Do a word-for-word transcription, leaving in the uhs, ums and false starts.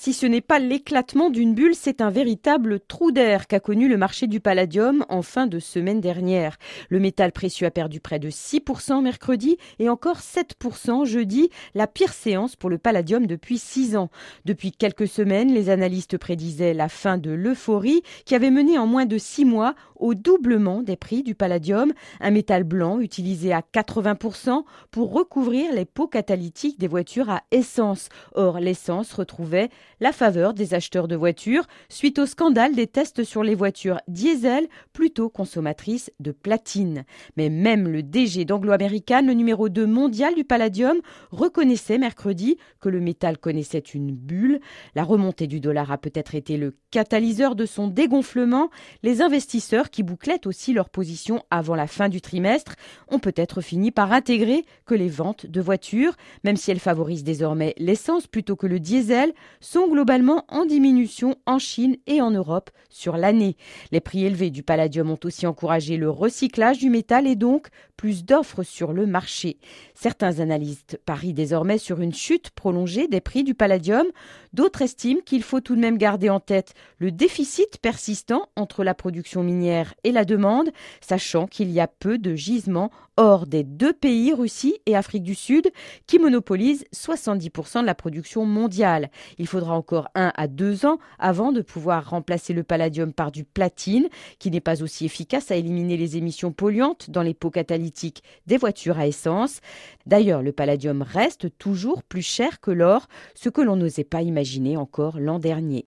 Si ce n'est pas l'éclatement d'une bulle, c'est un véritable trou d'air qu'a connu le marché du palladium en fin de semaine dernière. Le métal précieux a perdu près de six pour cent mercredi et encore sept pour cent jeudi, la pire séance pour le palladium depuis six ans. Depuis quelques semaines, les analystes prédisaient la fin de l'euphorie qui avait mené en moins de six mois au doublement des prix du palladium, un métal blanc utilisé à quatre-vingts pour cent pour recouvrir les pots catalytiques des voitures à essence. Or, l'essence retrouvait la faveur des acheteurs de voitures suite au scandale des tests sur les voitures diesel plutôt consommatrices de platine. Mais même le D G d'Anglo American, le numéro deux mondial du palladium, reconnaissait mercredi que le métal connaissait une bulle. La remontée du dollar a peut-être été le catalyseur de son dégonflement. Les investisseurs qui bouclaient aussi leur position avant la fin du trimestre ont peut-être fini par intégrer que les ventes de voitures, même si elles favorisent désormais l'essence plutôt que le diesel, sont globalement en diminution en Chine et en Europe sur l'année. Les prix élevés du palladium ont aussi encouragé le recyclage du métal et donc plus d'offres sur le marché. Certains analystes parient désormais sur une chute prolongée des prix du palladium. D'autres estiment qu'il faut tout de même garder en tête le déficit persistant entre la production minière et la demande, sachant qu'il y a peu de gisements hors des deux pays, Russie et Afrique du Sud, qui monopolisent soixante-dix pour cent de la production mondiale. Il faudra encore un à deux ans avant de pouvoir remplacer le palladium par du platine, qui n'est pas aussi efficace à éliminer les émissions polluantes dans les pots catalytiques des voitures à essence. D'ailleurs, le palladium reste toujours plus cher que l'or, ce que l'on n'osait pas imaginer encore l'an dernier.